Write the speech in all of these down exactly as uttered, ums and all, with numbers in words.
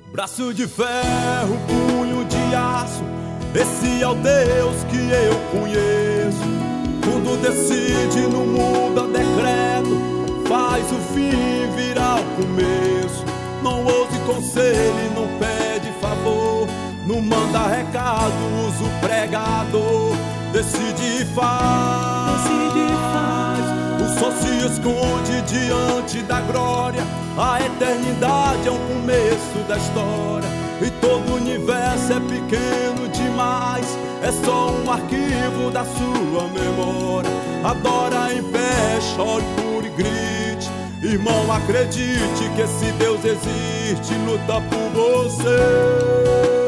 Braço de ferro, punho de aço, esse é o Deus que eu conheço. Tudo decide, não muda decreto, faz o fim virar o começo. Não ouse conselho, não pede favor, não manda recado, usa o pregador. Decide e faz, decide e faz. O sol se esconde diante da glória, a eternidade é o começo da história. E todo o universo é pequeno demais, é só um arquivo da sua memória. Adora em pé, chore, pure e grite. Irmão, acredite que esse Deus existe, luta por você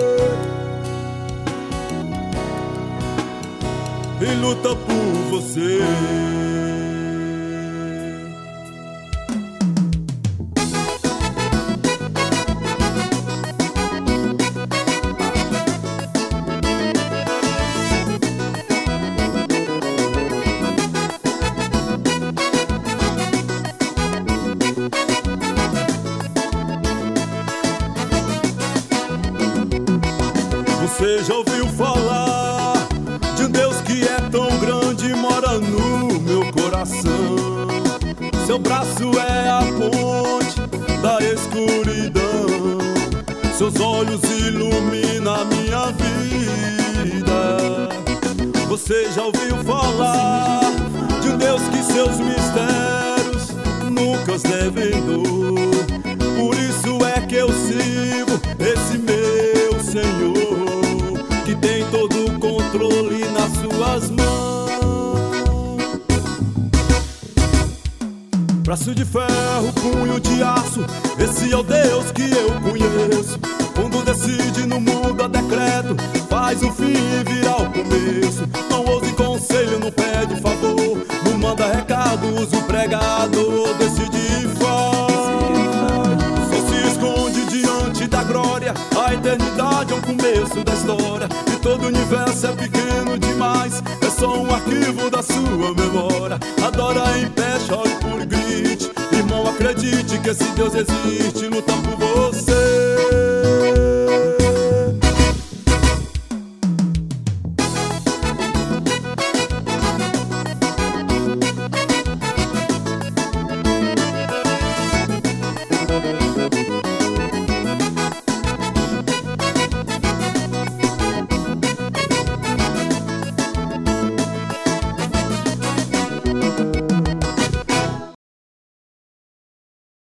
e luta por você. Você já ouviu falar de um Deus que é tão grande e mora no meu coração? Seu braço é a ponte da escuridão, seus olhos iluminam a minha vida. Você já ouviu falar de um Deus que seus mistérios nunca os revelou? Por isso é que eu sirvo esse meu Senhor, que tem todo o controle nas suas mãos. Braço de ferro, punho de aço, esse é o Deus que eu conheço. Quando decide, não muda decreto, faz o fim virar o começo. Não ouse conselho, não pede favor, não manda recado, usa o pregador. Decide e faz. Só se esconde diante da glória, a eternidade é o começo da história. E todo o universo é pequeno demais, é só um arquivo da sua memória. Adora em pé, chore por grite. Irmão, acredite que esse Deus existe, luta